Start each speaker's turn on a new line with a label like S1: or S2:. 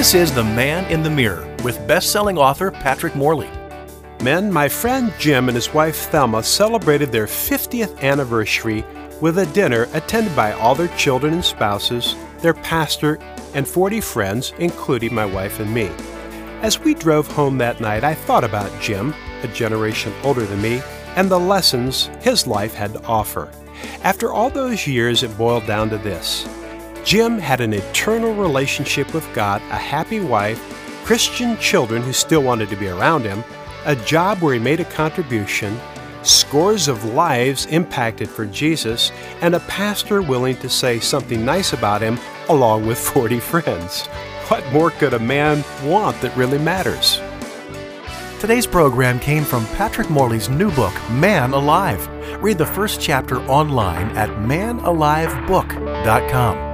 S1: This is The Man in the Mirror with best-selling author Patrick Morley.
S2: Men, my friend Jim and his wife Thelma celebrated their 50th anniversary with a dinner attended by all their children and spouses, their pastor, and 40 friends, including my wife and me. As we drove home that night, I thought about Jim, a generation older than me, and the lessons his life had to offer. After all those years, it boiled down to this. Jim had an eternal relationship with God, a happy wife, Christian children who still wanted to be around him, a job where he made a contribution, scores of lives impacted for Jesus, and a pastor willing to say something nice about him along with 40 friends. What more could a man want that really matters?
S1: Today's program came from Patrick Morley's new book, Man Alive. Read the first chapter online at manalivebook.com.